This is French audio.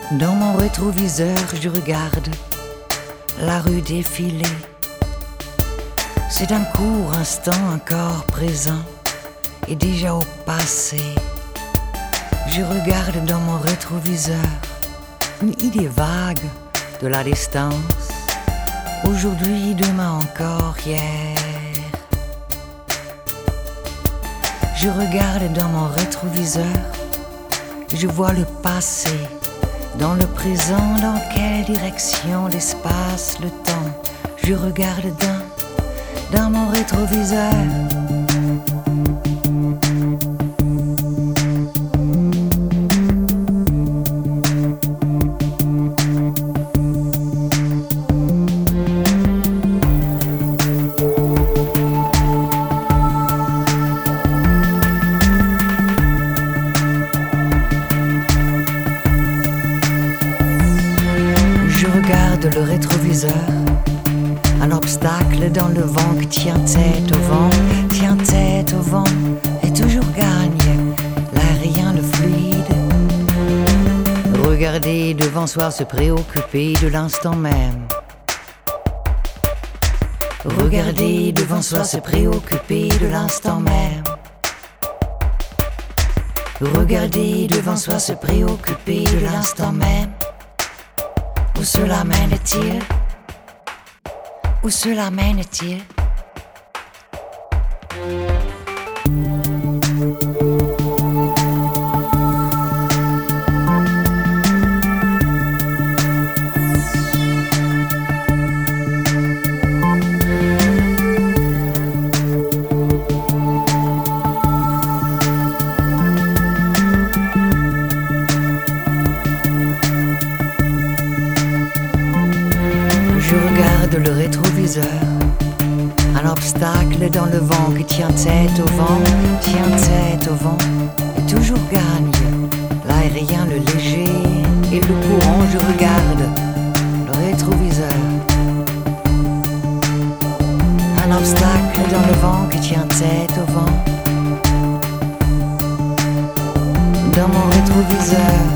Dans mon rétroviseur, je regarde la rue défiler. C'est un court instant encore présent et déjà au passé. Je regarde dans mon rétroviseur une idée vague de la distance. Aujourd'hui, demain encore, hier. Je regarde dans mon rétroviseur, je vois le passé. Dans le présent, dans quelle direction, l'espace, le temps. Je regarde dans mon rétroviseur. Le rétroviseur, un obstacle dans le vent qui tient tête au vent, tient tête au vent et toujours gagne l'aérien, le fluide. Regarder devant soi, se préoccuper de l'instant même. Regarder devant soi, se préoccuper de l'instant même. Regarder devant soi, se préoccuper de l'instant même. Où cela mène-t-il? Où cela mène-t-il? Le rétroviseur, un obstacle dans le vent qui tient tête au vent, tient tête au vent et toujours gagne l'aérien, le léger et le courant. Je regarde le rétroviseur, un obstacle dans le vent qui tient tête au vent. Dans mon rétroviseur,